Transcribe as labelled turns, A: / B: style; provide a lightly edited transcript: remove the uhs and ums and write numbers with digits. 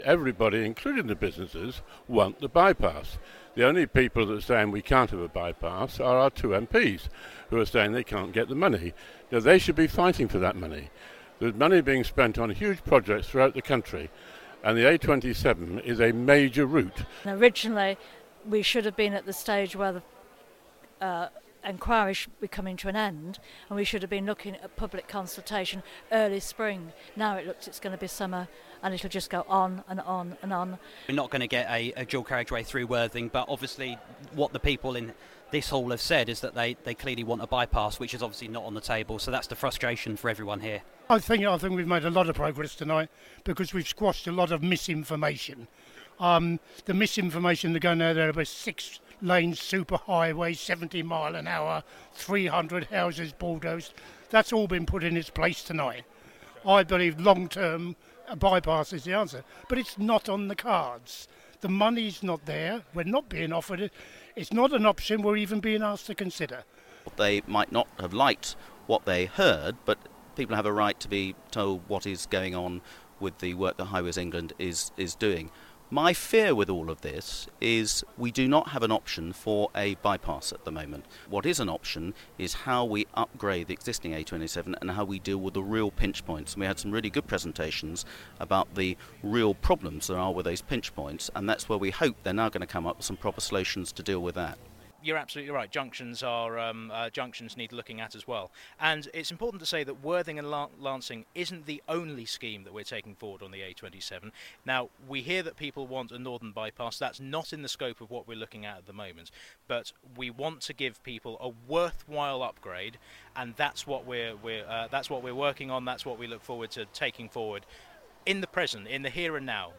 A: Everybody, including the businesses, want the bypass. The only people that are saying we can't have a bypass are our two MPs, who are saying they can't get the money. Now, they should be fighting for that money. There's money being spent on huge projects throughout the country, and the A27 is a major route.
B: Originally, we should have been at the stage where the inquiry should be coming to an end, and we should have been looking at public consultation early spring. Now it looks it's going to be summer, and it'll just go on and on and on.
C: We're not going to get a dual carriageway through Worthing, but obviously what the people in this hall have said is that they clearly want a bypass, which is obviously not on the table, so that's the frustration for everyone here.
D: I think we've made a lot of progress tonight because we've squashed a lot of misinformation. The misinformation they're going there about 6-lane superhighway, 70 mile an hour, 300 houses bulldozed. That's all been put in its place tonight. I believe long term a bypass is the answer, but it's not on the cards. The money's not there. We're not being offered it. It's not an option we're even being asked to consider.
E: They might not have liked what they heard, but people have a right to be told what is going on with the work that Highways England is doing. My fear with all of this is we do not have an option for a bypass at the moment. What is an option is how we upgrade the existing A27 and how we deal with the real pinch points. And we had some really good presentations about the real problems there are with those pinch points, and that's where we hope they're now going to come up with some proper solutions to deal with that.
F: You're absolutely right. Junctions need looking at as well. And it's important to say that Worthing and Lancing isn't the only scheme that we're taking forward on the A27. Now, we hear that people want a northern bypass. That's not in the scope of what we're looking at the moment. But we want to give people a worthwhile upgrade, and that's what we're working on. That's what we look forward to taking forward in the present, in the here and now.